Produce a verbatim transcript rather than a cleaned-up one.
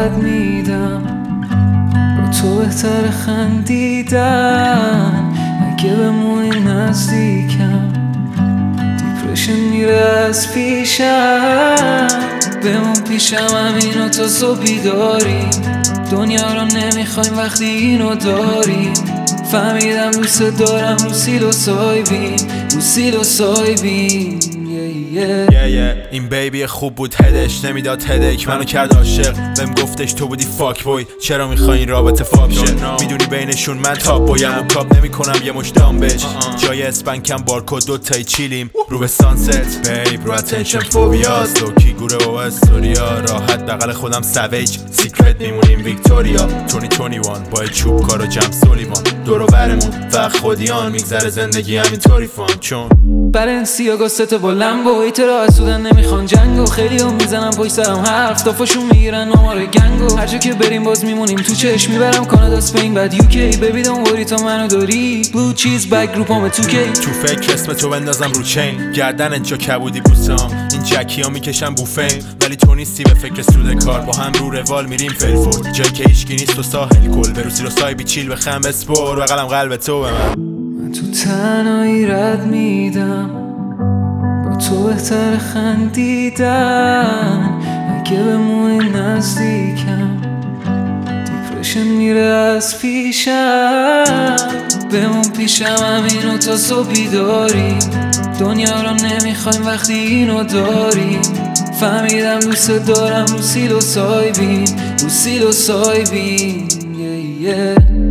رد میدم، با تو بهتر خندیدن. اگه بمونی نزدیکم دیپرشن میره از پیشم. بمون پیشم همینو تا صبح بیداریم، دنیا رو نمیخوایم وقتی اینو داریم. فهمیدم دوست دارم رو سیل و سایبین، رو سیل و سایبین. yeah, yeah. yeah, yeah. این بیبی خوب بود هدش نمیداد هدک، منو کرد عاشق بهم گفتش تو بودی فاک بوی. چرا میخوای این رابطه فاک شه؟ میدونی بینشون من تاپ بویم و کاپ نمیکنم یه مش دامبج. جای اسپنکم بارکود دوتایی چیلیم رو به سانست بیب، رو اتنشن فوبیاز لوکی گوره و استوریا. راحت بغل خودم سویج سیکرت میمونیم ویکتوریا. بیست بیست و یک با چوب کار و جمع سولیوان، دور و برمون فقط خودیان. میگذره زندگی همینطوری فان چون بلنسیاگا ست با لمبو. ایترا اسودن نمیخوان جنگو، خیلی هم میزنم پشت سرم حرف دافاشون میگیرن آمار گنگو. هر جا که بریم باز میمونیم تو چشم، میبرم کانادا اسپین بعد یوکی. بیبی دون وری تا منو داری، بلو چیز بگ گروپام تو کی. تو فکر اسم تو بندازم رو چین، گردن انجا کبودی بوسام. این جکی ها میکشم بوفیم ولی تو نیستی به فکر سود کار. با هم رو روال میریم فلفورد، جای که هیچکی نیست و ساحل کل. بروسی رو سای بیچیل بخم اسپور و قلم قلب تو به من. من تو تنهایی رد میدم، با تو بهتر خندیدن. اگه بمونی نزدیکم دیپرشن میره از پیشم. بمون پیشم همینو تا صبح بیداریم، دنیا رو نمیخوایم وقتی اینو داریم. فهمیدم دوست دارم رو سیل و سایبین، رو سیل و سایبین. yeah, yeah.